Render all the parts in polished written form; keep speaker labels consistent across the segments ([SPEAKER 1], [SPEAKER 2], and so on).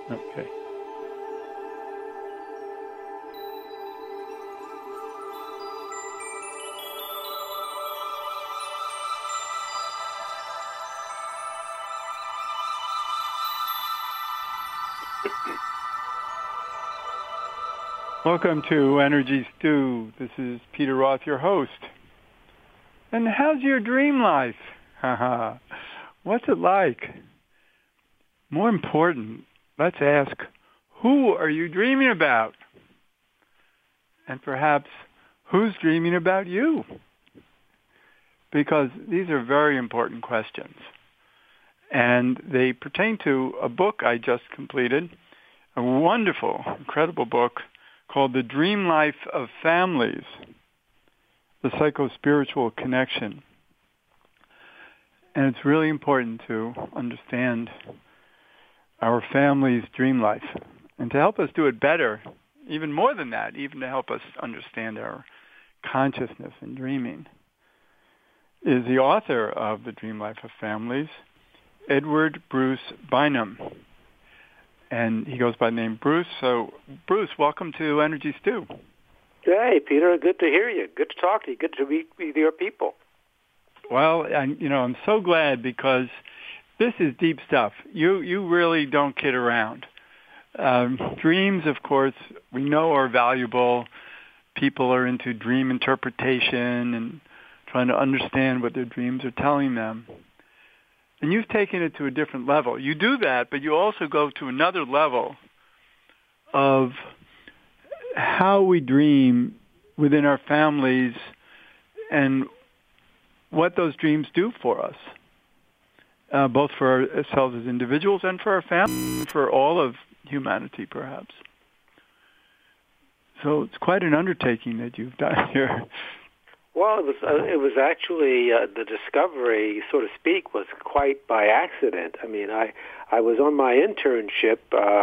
[SPEAKER 1] Okay. Welcome to Energy Stew. This is Peter Roth, your host. And how's your dream life? What's it like? More important, let's ask, who are you dreaming about? And perhaps, who's dreaming about you? Because these are very important questions. And they pertain to a book I just completed, a wonderful, incredible book called The Dream Life of Families, The Psycho-Spiritual Connection. And it's really important to understand our family's dream life. And to help us do it better, even more than that, even to help us understand our consciousness and dreaming, is the author of The Dream Life of Families, Edward Bruce Bynum. And he goes by the name Bruce. So, Bruce, welcome to Energy Stew.
[SPEAKER 2] Hey, Peter, good to hear you. Good to talk to you. Good to meet with your people.
[SPEAKER 1] Well, I'm so glad because this is deep stuff. You really don't kid around. Dreams, of course, we know are valuable. People are into dream interpretation and trying to understand what their dreams are telling them. And you've taken it to a different level. You do that, but you also go to another level of how we dream within our families and what those dreams do for us, both for ourselves as individuals and for our family, for all of humanity, perhaps. So it's quite an undertaking that you've done here.
[SPEAKER 2] Well, it was actually the discovery, so to speak, was quite by accident. I mean, I was on my internship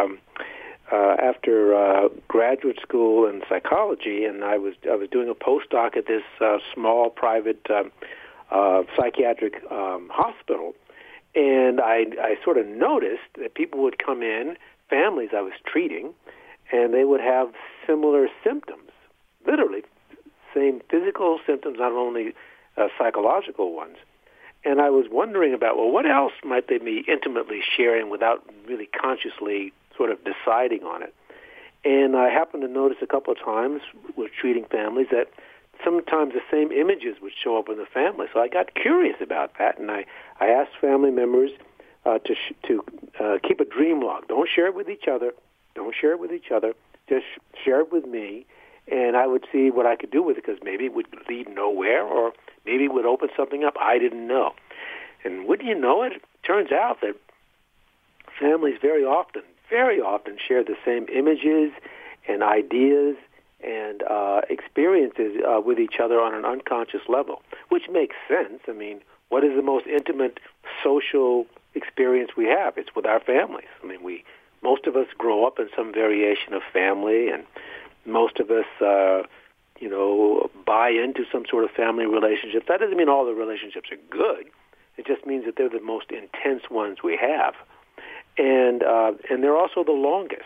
[SPEAKER 2] after graduate school in psychology, and I was doing a postdoc at this small private psychiatric hospital, and I sort of noticed that people would come in, families I was treating, and they would have similar symptoms, literally. Same physical symptoms, not only psychological ones. And I was wondering about, well, what else might they be intimately sharing without really consciously sort of deciding on it? And I happened to notice a couple of times with treating families that sometimes the same images would show up in the family. So I got curious about that, and I asked family members to keep a dream log. Don't share it with each other. Don't share it with each other. Just share it with me. And I would see what I could do with it, because maybe it would lead nowhere, or maybe it would open something up I didn't know. And wouldn't you know it, it turns out that families very often share the same images and ideas and experiences with each other on an unconscious level, which makes sense. I mean, what is the most intimate social experience we have? It's with our families. I mean, most of us grow up in some variation of family, and most of us, buy into some sort of family relationship. That doesn't mean all the relationships are good. It just means that they're the most intense ones we have. And they're also the longest.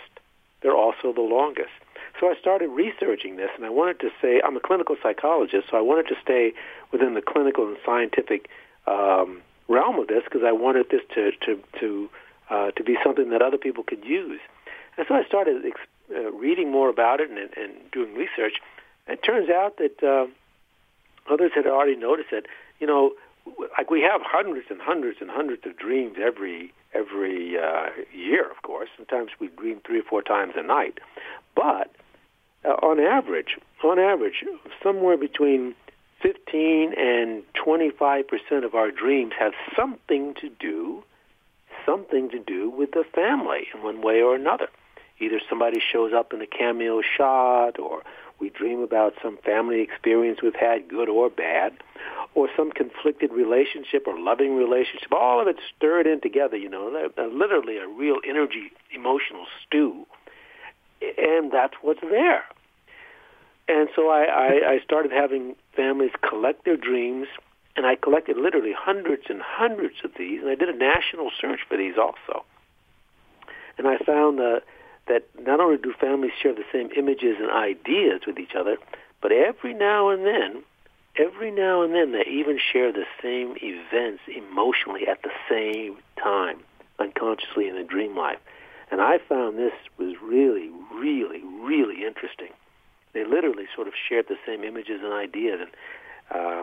[SPEAKER 2] So I started researching this, and I wanted to say, I'm a clinical psychologist, so I wanted to stay within the clinical and scientific realm of this, because I wanted this to be something that other people could use. And so I started reading more about it and doing research. It turns out that others had already noticed that, like we have hundreds and hundreds and hundreds of dreams every year, of course. Sometimes we dream 3 or 4 times a night. But on average, somewhere between 15 and 25% of our dreams have something to do with the family in one way or another. Either somebody shows up in a cameo shot, or we dream about some family experience we've had, good or bad, or some conflicted relationship or loving relationship. All of it stirred in together, literally a real energy, emotional stew. And that's what's there. And so I started having families collect their dreams, and I collected literally hundreds and hundreds of these, and I did a national search for these also. And I found that not only do families share the same images and ideas with each other, but every now and then, they even share the same events emotionally at the same time, unconsciously in a dream life. And I found this was really, really, really interesting. They literally sort of shared the same images and ideas. And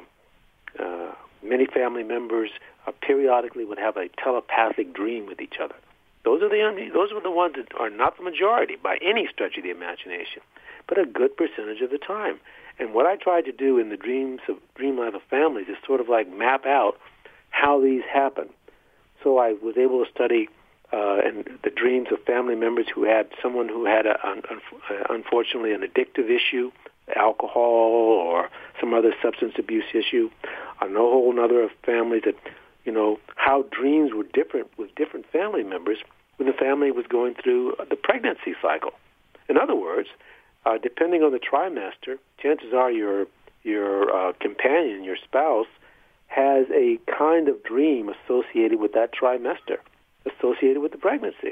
[SPEAKER 2] many family members periodically would have a telepathic dream with each other. Those are the ones that are not the majority by any stretch of the imagination, but a good percentage of the time. And what I tried to do in the dream life of families is sort of like map out how these happen. So I was able to study and the dreams of family members who had someone who had unfortunately an addictive issue, alcohol or some other substance abuse issue. I know a whole number of families that, how dreams were different with different family members when the family was going through the pregnancy cycle. In other words, depending on the trimester, chances are your companion, your spouse, has a kind of dream associated with that trimester, associated with the pregnancy.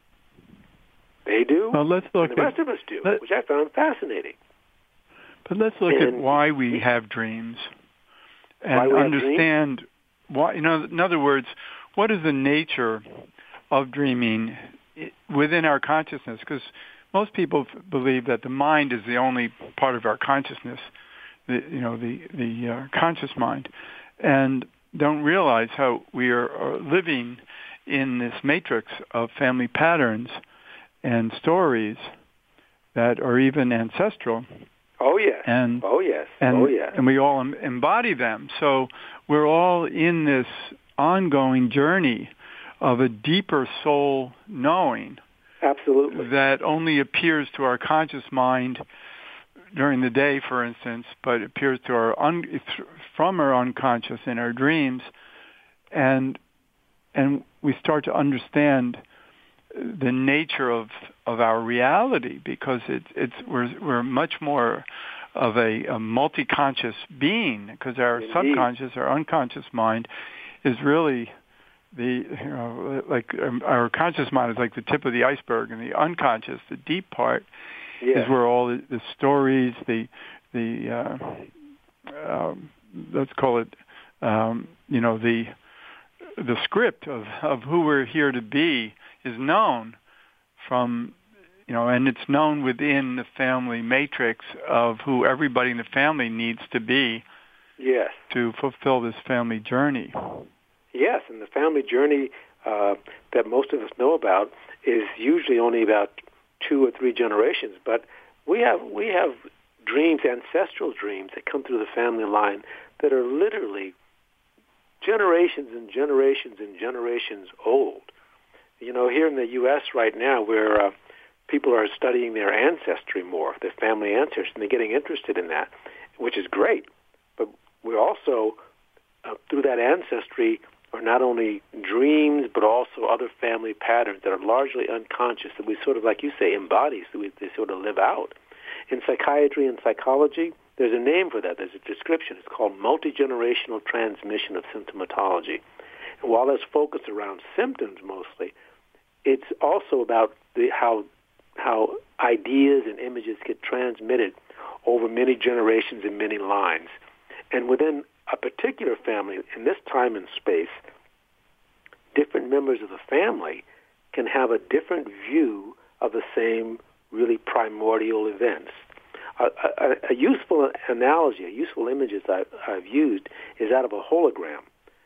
[SPEAKER 2] They do,
[SPEAKER 1] well, let's look
[SPEAKER 2] and the rest of us do, which I found fascinating.
[SPEAKER 1] But let's look at why we have dreams and understand why. In other words, what is the nature of dreaming within our consciousness? Because most people believe that the mind is the only part of our consciousness, the conscious mind, and don't realize how we are living in this matrix of family patterns and stories that are even ancestral.
[SPEAKER 2] Oh yes.
[SPEAKER 1] And we all embody them. So we're all in this ongoing journey of a deeper soul knowing.
[SPEAKER 2] Absolutely.
[SPEAKER 1] That only appears to our conscious mind during the day, for instance, but appears to from our unconscious in our dreams, and we start to understand the nature of our reality, because we're much more of a multi-conscious being, because our
[SPEAKER 2] Indeed.
[SPEAKER 1] subconscious, our unconscious mind is really like our conscious mind is like the tip of the iceberg, and the unconscious, the deep part, is where all the stories, let's call it, the script of who we're here to be is known from, and it's known within the family matrix of who everybody in the family needs to be to fulfill this family journey.
[SPEAKER 2] Yes, and the family journey that most of us know about is usually only about 2 or 3 generations, but we have dreams, ancestral dreams that come through the family line that are literally generations and generations and generations old. Here in the U.S. right now, where people are studying their ancestry more, their family ancestry, and they're getting interested in that, which is great. But we're also, through that ancestry, are not only dreams, but also other family patterns that are largely unconscious, that we sort of, like you say, embody, so they sort of live out. In psychiatry and psychology, there's a name for that. There's a description. It's called multi-generational transmission of symptomatology. And while it's focused around symptoms mostly, it's also about how ideas and images get transmitted over many generations and many lines. And within a particular family, in this time and space, different members of the family can have a different view of the same really primordial events. A useful analogy, a useful image I've used is that of a hologram.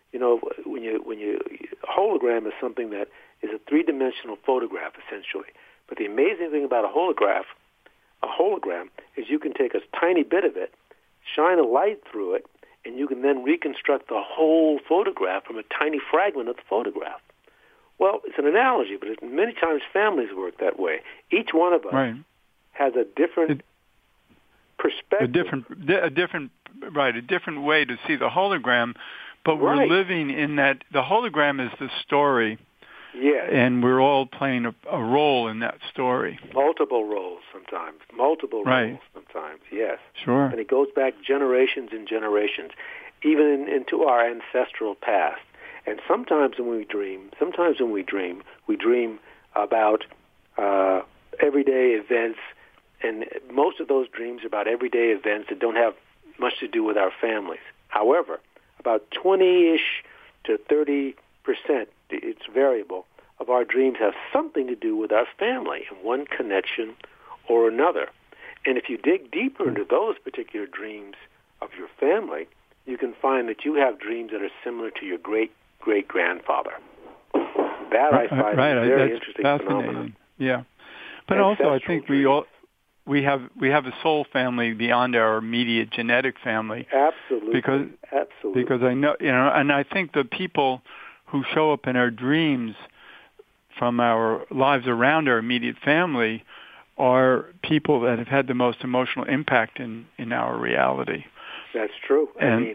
[SPEAKER 2] A hologram is something that is a 3-dimensional photograph, essentially. But the amazing thing about a hologram is you can take a tiny bit of it, shine a light through it, and you can then reconstruct the whole photograph from a tiny fragment of the photograph. Well, it's an analogy, but many times families work that way. Each one of us has a different perspective.
[SPEAKER 1] A different way to see the hologram, but we're living in that. The hologram is the story.
[SPEAKER 2] Yes.
[SPEAKER 1] And we're all playing a role in that story.
[SPEAKER 2] Multiple roles sometimes. Roles sometimes, yes.
[SPEAKER 1] Sure.
[SPEAKER 2] And it goes back generations and generations, even into our ancestral past. And sometimes when we dream, we dream about everyday events, and most of those dreams are about everyday events that don't have much to do with our families. However, about 20-ish to 30%, it's variable, of our dreams have something to do with our family in one connection or another. And if you dig deeper into those particular dreams of your family, you can find that you have dreams that are similar to your great-great-grandfather. That I find is very interesting phenomenon.
[SPEAKER 1] Yeah. But also I think we have a soul family beyond our immediate genetic family.
[SPEAKER 2] Absolutely.
[SPEAKER 1] Because I know, and I think the people who show up in our dreams from our lives around our immediate family are people that have had the most emotional impact in our reality.
[SPEAKER 2] That's true.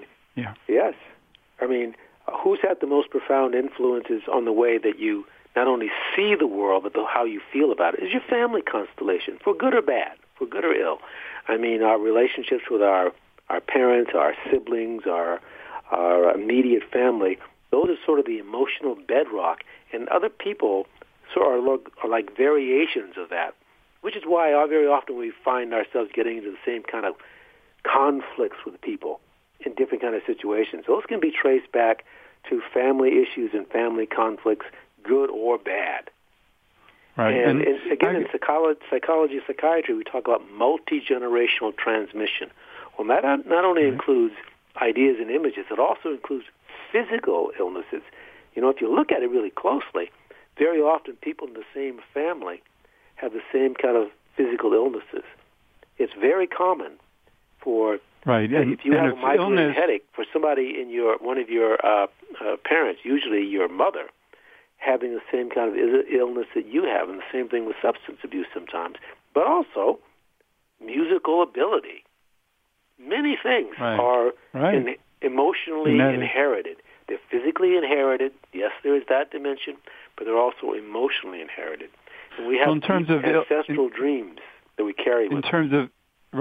[SPEAKER 2] Yes. I mean, who's had the most profound influences on the way that you not only see the world, but how you feel about it? Is your family constellation, for good or bad, for good or ill. I mean, our relationships with our parents, our siblings, our immediate family, those are sort of the emotional bedrock, and other people sort of are like variations of that, which is why very often we find ourselves getting into the same kind of conflicts with people in different kind of situations. Those can be traced back to family issues and family conflicts, good or bad.
[SPEAKER 1] Right.
[SPEAKER 2] And again, in psychology, psychiatry, we talk about multi-generational transmission. Well, that not only includes ideas and images, it also includes physical illnesses. If you look at it really closely, very often people in the same family have the same kind of physical illnesses. It's very common for if you have a migraine headache, for somebody in one of your parents, usually your mother, having the same kind of illness that you have, and the same thing with substance abuse sometimes, but also musical ability. Many things are emotionally inherited. They're physically inherited. Yes, there is that dimension, but they're also emotionally inherited. And we have ancestral dreams that we carry with us.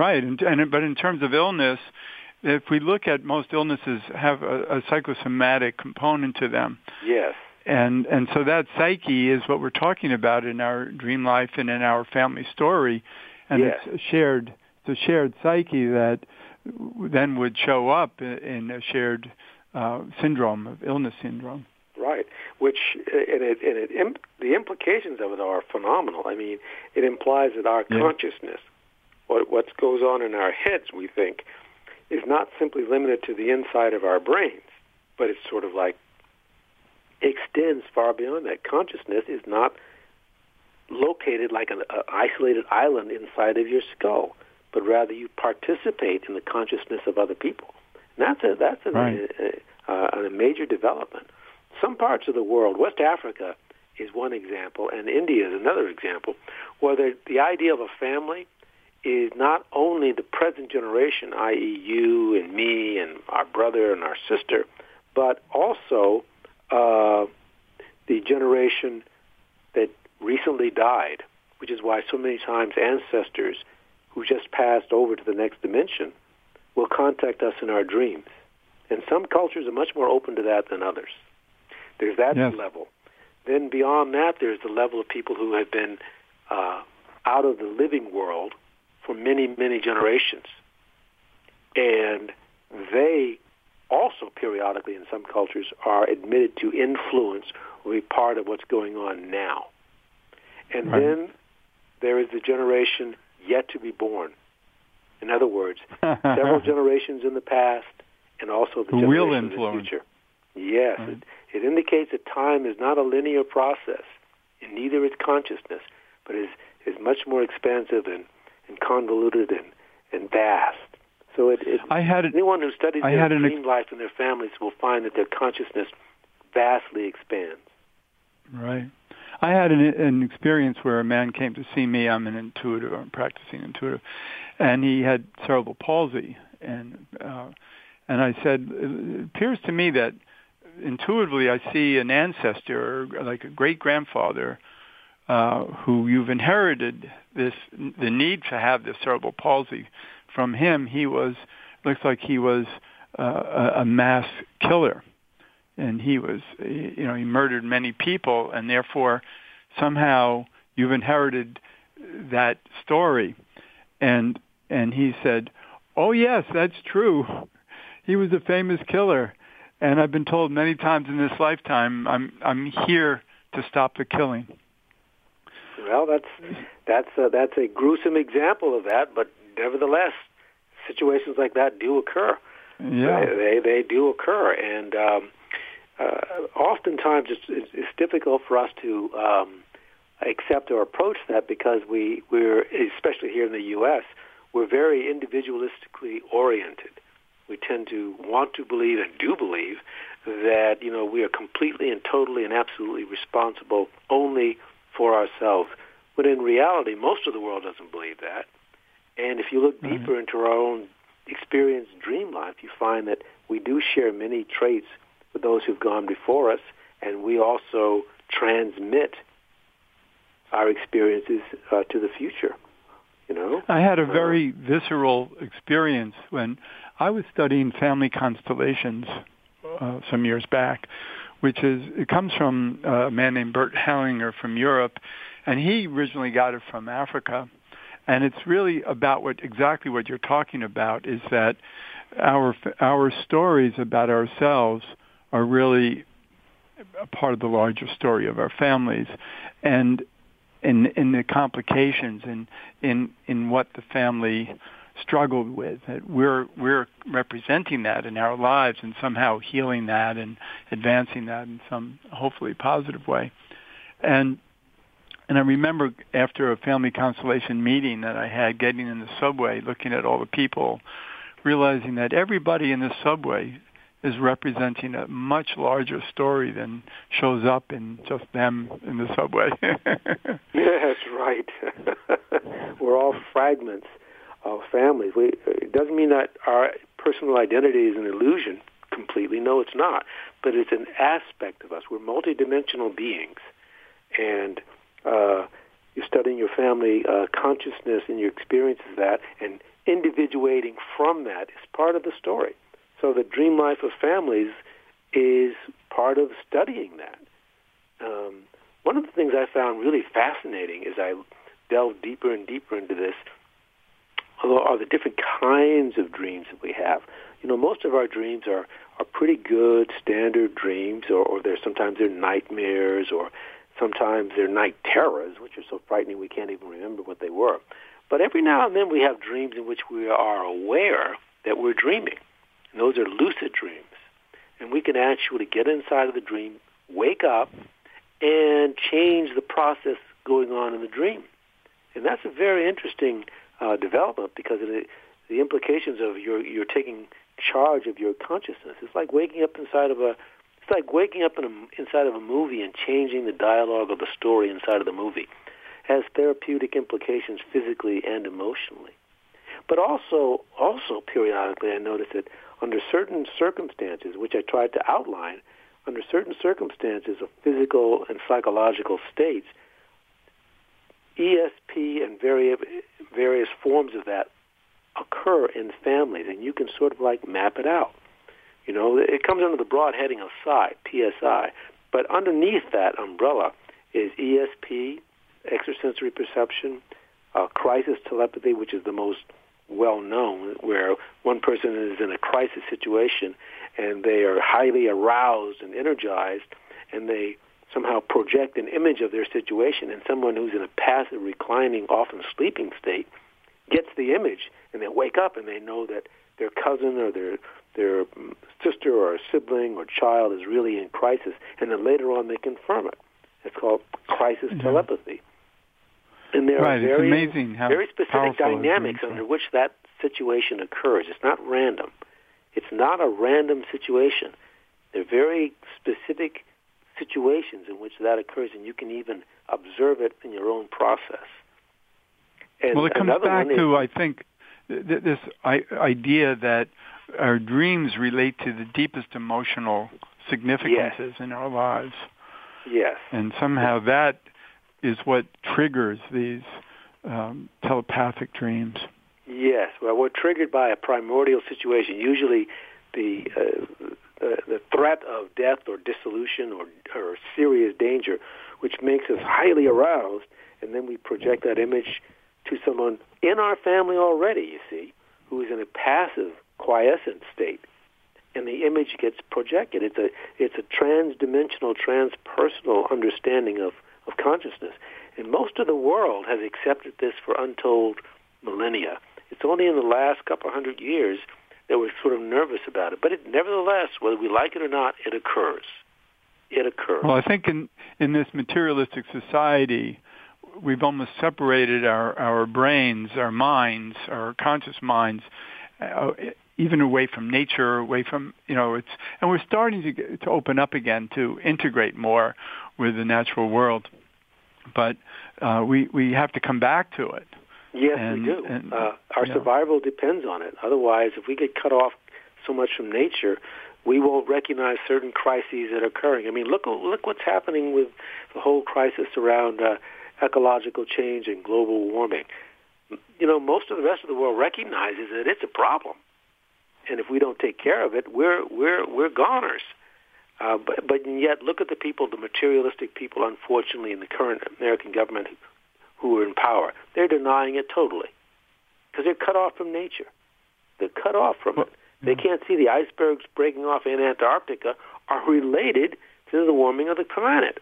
[SPEAKER 1] But in terms of illness, if we look at most illnesses have a psychosomatic component to them.
[SPEAKER 2] Yes.
[SPEAKER 1] And so that psyche is what we're talking about in our dream life and in our family story. And it's a shared psyche that then would show up in a shared syndrome, of illness syndrome.
[SPEAKER 2] Right, the implications of it are phenomenal. I mean, it implies that our consciousness, what goes on in our heads, we think, is not simply limited to the inside of our brains, but it's sort of like extends far beyond that. Consciousness is not located like an isolated island inside of your skull, but rather you participate in the consciousness of other people. And that's a major development. Some parts of the world, West Africa is one example, and India is another example, where the idea of a family is not only the present generation, i.e. you and me and our brother and our sister, but also the generation that recently died, which is why so many times ancestors who just passed over to the next dimension will contact us in our dreams. And some cultures are much more open to that than others. There's that level. Then beyond that, there's the level of people who have been out of the living world for many, many generations. And they also periodically in some cultures are admitted to influence or be part of what's going on now. And then there is the generation yet to be born. In other words, several generations in the past and also the generation in the future. Yes, it indicates that time is not a linear process, and neither is consciousness, but is much more expansive and convoluted and vast. So anyone who studies their dream life and their families will find that their consciousness vastly expands.
[SPEAKER 1] Right. I had an experience where a man came to see me. I'm practicing intuitive, and he had cerebral palsy. And I said, it appears to me that intuitively I see an ancestor, like a great-grandfather, who you've inherited the need to have this cerebral palsy. From him, looks like he was a mass killer. And he was, he murdered many people, and therefore somehow you've inherited that story. And he said, oh, yes, that's true. He was a famous killer. And I've been told many times in this lifetime, I'm here to stop the killing.
[SPEAKER 2] Well, that's a gruesome example of that, but nevertheless, situations like that do occur.
[SPEAKER 1] Yeah,
[SPEAKER 2] they do occur, and oftentimes it's difficult for us to accept or approach that because we're especially here in the U.S. we're very individualistically oriented. We tend to want to believe and do believe that we are completely and totally and absolutely responsible only for ourselves. But in reality, most of the world doesn't believe that. And if you look deeper into our own experience, dream life, you find that we do share many traits with those who've gone before us, and we also transmit our experiences to the future.
[SPEAKER 1] I had a very visceral experience when I was studying family constellations some years back, it comes from a man named Bert Hellinger from Europe, and he originally got it from Africa. And it's really about exactly what you're talking about, is that our stories about ourselves are really a part of the larger story of our families, and in the complications and in what the family struggled with. That we're representing that in our lives and somehow healing that and advancing that in some hopefully positive way. And I remember after a family constellation meeting that I had, getting in the subway, looking at all the people, realizing that everybody in the subway is representing a much larger story than shows up in just them in the subway.
[SPEAKER 2] Yes, right. We're all fragments of families. It doesn't mean that our personal identity is an illusion completely. No, it's not. But it's an aspect of us. We're multidimensional beings. And you're studying your family consciousness and your experiences of that, and individuating from that is part of the story. So the dream life of families is part of studying that. One of the things I found really fascinating as I delved deeper and deeper into this are the different kinds of dreams that we have. Most of our dreams are pretty good, standard dreams, or sometimes they're nightmares, or sometimes they're night terrors, which are so frightening we can't even remember what they were. But every now and then we have dreams in which we are aware that we're dreaming. And those are lucid dreams. And we can actually get inside of the dream, wake up, and change the process going on in the dream. And that's a very interesting development, because of the implications of you're taking charge of your consciousness. It's like waking up inside of inside of a movie and changing the dialogue of the story inside of the movie. It has therapeutic implications physically and emotionally. But also periodically I noticed that under certain circumstances, which I tried to outline, under certain circumstances of physical and psychological states, ESP and various forms of that occur in families, and you can sort of like map it out. It comes under the broad heading of PSI, PSI, but underneath that umbrella is ESP, extrasensory perception, crisis telepathy, which is the most well-known, where one person is in a crisis situation and they are highly aroused and energized, and they somehow project an image of their situation, and someone who's in a passive, reclining, often sleeping state gets the image, and they wake up and they know that their cousin or their sister or a sibling or child is really in crisis, and then later on they confirm it. It's called crisis telepathy. And there are very specific dynamics under which that situation occurs. It's not random. It's not a random situation. There are very specific situations in which that occurs, and you can even observe it in your own process. And
[SPEAKER 1] it comes back to, I think, this idea that our dreams relate to the deepest emotional significances in our lives.
[SPEAKER 2] Yes.
[SPEAKER 1] And somehow that is what triggers these telepathic dreams. Yes.
[SPEAKER 2] Well, we're triggered by a primordial situation, usually the threat of death or dissolution or serious danger, which makes us highly aroused, and then we project that image to someone in our family already, you see, who is in a passive, quiescent state, and the image gets projected. It's a trans-dimensional, transpersonal understanding of consciousness. And most of the world has accepted this for untold millennia. It's only in the last couple hundred years that we're sort of nervous about it. But nevertheless, whether we like it or not, it occurs. It occurs.
[SPEAKER 1] Well, I think in this materialistic society, we've almost separated our brains, our minds, our conscious minds, even away from nature, away from, and we're starting to open up again to integrate more with the natural world. But we have to come back to it.
[SPEAKER 2] Yes, we do. Our survival depends on it. Otherwise, if we get cut off so much from nature, we won't recognize certain crises that are occurring. I mean, look what's happening with the whole crisis around ecological change and global warming. Most of the rest of the world recognizes that it's a problem, and if we don't take care of it, we're goners. But yet, look at the people, the materialistic people, unfortunately, in the current American government who are in power. They're denying it totally because they're cut off from nature. They're cut off from it. They can't see the icebergs breaking off in Antarctica are related to the warming of the planet.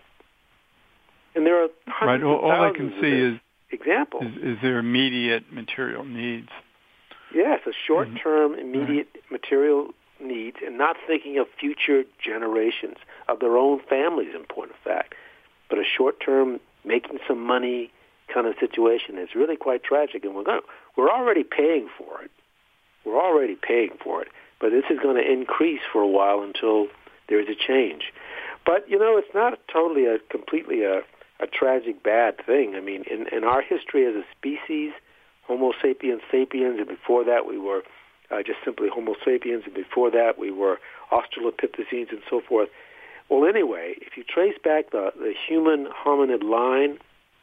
[SPEAKER 2] And there are hundreds of
[SPEAKER 1] all I
[SPEAKER 2] thousands
[SPEAKER 1] can see is
[SPEAKER 2] examples.
[SPEAKER 1] Is their immediate material needs.
[SPEAKER 2] Yes, a short-term, immediate material needs, and not thinking of future generations, of their own families, in point of fact. But a short-term, making some money kind of situation is really quite tragic, and we're already paying for it. We're already paying for it, but this is going to increase for a while until there is a change. But, it's not completely a tragic bad thing. I mean, in our history as a species, Homo sapiens sapiens, and before that we were just simply Homo sapiens, and before that we were Australopithecines and so forth. Well, anyway, if you trace back the human hominid line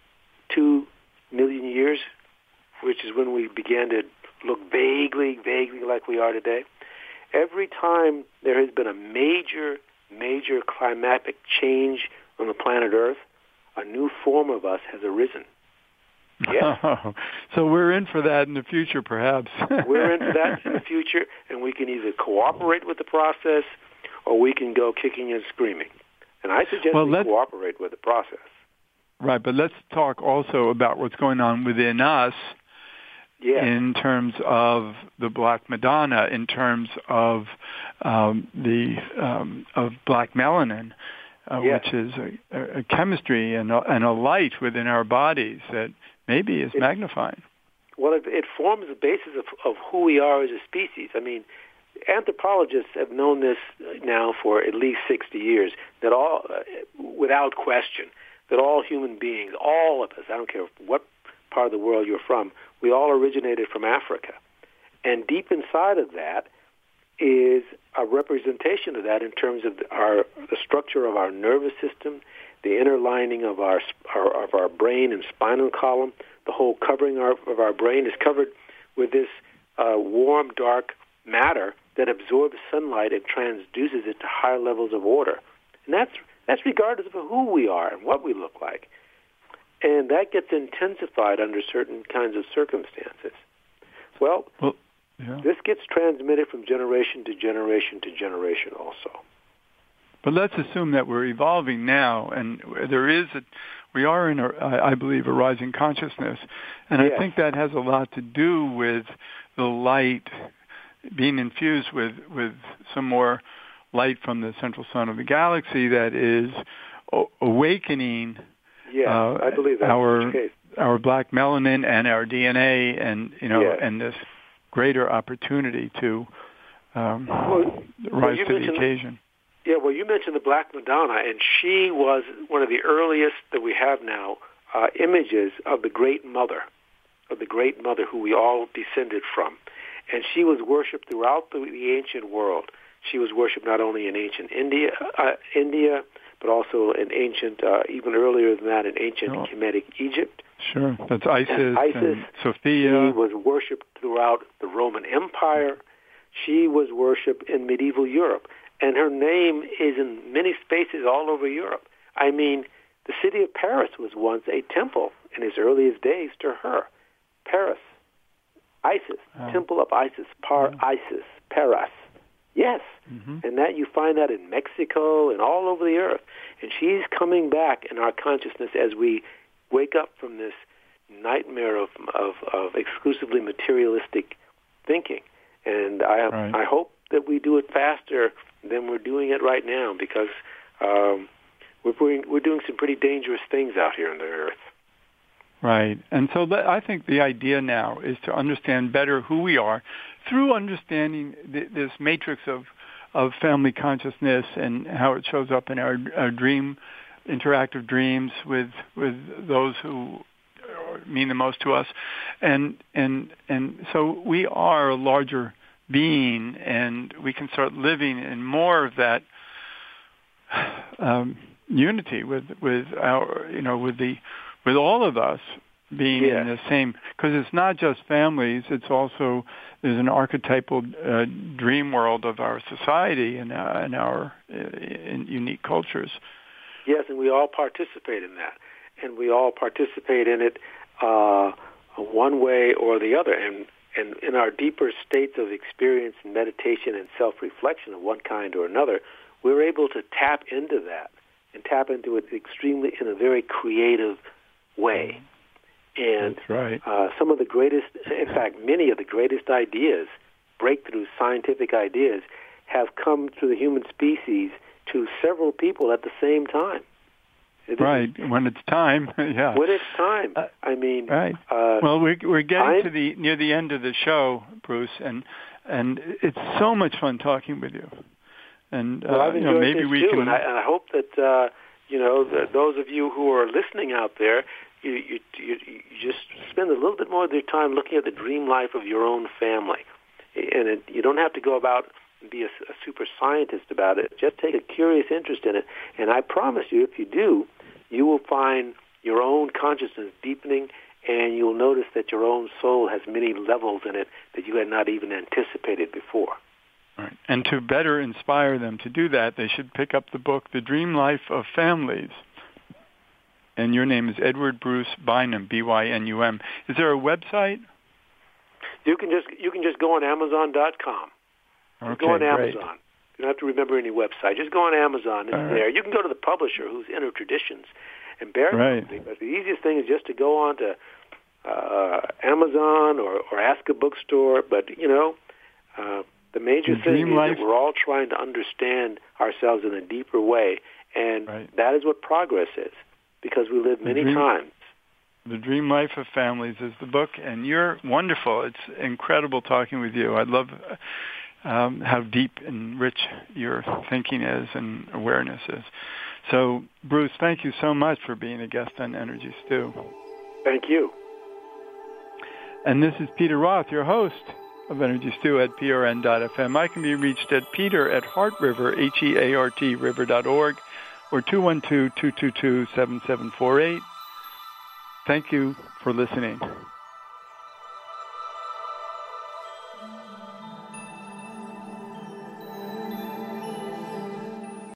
[SPEAKER 2] 2 million years, which is when we began to look vaguely like we are today, every time there has been a major climatic change on the planet Earth, a new form of us has arisen. Yes.
[SPEAKER 1] Oh, so we're in for that in the future, perhaps.
[SPEAKER 2] We're in for that in the future, and we can either cooperate with the process or we can go kicking and screaming. And I suggest we cooperate with the process.
[SPEAKER 1] Right, but let's talk also about what's going on within us in terms of the Black Madonna, in terms of of black melanin, which is a chemistry and a light within our bodies that maybe is magnifying.
[SPEAKER 2] Well, it forms the basis of who we are as a species. I mean, anthropologists have known this now for at least 60 years, that all, without question, that all human beings, all of us, I don't care what part of the world you're from, we all originated from Africa. And deep inside of that is a representation of that in terms of the structure of our nervous system, the inner lining of our brain and spinal column. The whole covering of our brain is covered with this warm, dark matter that absorbs sunlight and transduces it to higher levels of order. And that's regardless of who we are and what we look like. And that gets intensified under certain kinds of circumstances. Well, this gets transmitted from generation to generation to generation also.
[SPEAKER 1] But let's assume that we're evolving now, and we are in, I believe, a rising consciousness. And I think that has a lot to do with the light being infused with some more light from the central sun of the galaxy that is awakening
[SPEAKER 2] I believe that's the case.
[SPEAKER 1] Our black melanin and our DNA, and and this greater opportunity to rise to the occasion.
[SPEAKER 2] Yeah, well, you mentioned the Black Madonna, and she was one of the earliest that we have now images of the Great Mother, who we all descended from. And she was worshipped throughout the ancient world. She was worshipped not only in ancient India, but also in ancient, even earlier than that, in ancient Kemetic Egypt.
[SPEAKER 1] Sure, that's Isis and Sophia.
[SPEAKER 2] She was worshipped throughout the Roman Empire. She was worshipped in medieval Europe. And her name is in many spaces all over Europe. I mean, The city of Paris was once a temple in its earliest days to her. Paris, Isis, temple of Isis, Isis, Paris. Yes, and that you find that in Mexico and all over the earth. And she's coming back in our consciousness as we wake up from this nightmare of exclusively materialistic thinking. And I hope that we do it faster than we're doing it right now, because we're doing some pretty dangerous things out here on the earth.
[SPEAKER 1] Right. And so I think the idea now is to understand better who we are through understanding this matrix of family consciousness and how it shows up in our interactive dreams with those who mean the most to us. And so we are a larger being, and we can start living in more of that unity with all of us being in the same, because it's not just families, it's also, there's an archetypal dream world of our society and our unique cultures.
[SPEAKER 2] Yes, and we all participate in that, and we all participate in it one way or the other, and in our deeper states of experience and meditation and self-reflection of one kind or another, we're able to tap into that and tap into it extremely in a very creative way. And
[SPEAKER 1] that's right.
[SPEAKER 2] Some of the greatest, in fact, many of the greatest ideas, breakthrough scientific ideas, have come through the human species to several people at the same time.
[SPEAKER 1] Right, when it's time, yeah.
[SPEAKER 2] When it's time, I mean.
[SPEAKER 1] Right. Well, we're getting to near the end of the show, Bruce, and it's so much fun talking with you. And
[SPEAKER 2] well, I've enjoyed
[SPEAKER 1] maybe
[SPEAKER 2] this
[SPEAKER 1] we
[SPEAKER 2] too,
[SPEAKER 1] can.
[SPEAKER 2] And I hope that those of you who are listening out there, you just spend a little bit more of your time looking at the dream life of your own family, and you don't have to go about and be a super scientist about it. Just take a curious interest in it, and I promise you, if you do, you will find your own consciousness deepening, and you'll notice that your own soul has many levels in it that you had not even anticipated before.
[SPEAKER 1] Right. And to better inspire them to do that, they should pick up the book, The Dream Life of Families. And your name is Edward Bruce Bynum, Bynum. Is there a website?
[SPEAKER 2] You can just go on Amazon.com.
[SPEAKER 1] Okay,
[SPEAKER 2] go on Amazon.
[SPEAKER 1] Great.
[SPEAKER 2] You don't have to remember any website. Just go on Amazon. It's there. You can go to the publisher, who's Inner Traditions, and bear company. But the easiest thing is just to go on to Amazon or ask a bookstore. But, the major thing is that we're all trying to understand ourselves in a deeper way, and that is what progress is, because we live many times.
[SPEAKER 1] The Dream Life of Families is the book, and you're wonderful. It's incredible talking with you. I love how deep and rich your thinking is and awareness is. So, Bruce, thank you so much for being a guest on Energy Stew. Thank you. And this is Peter Roth, your host of Energy Stew at prn.fm. I can be reached at peter@heartriver, HEART, river.org, or 212-222-7748. Thank you for listening.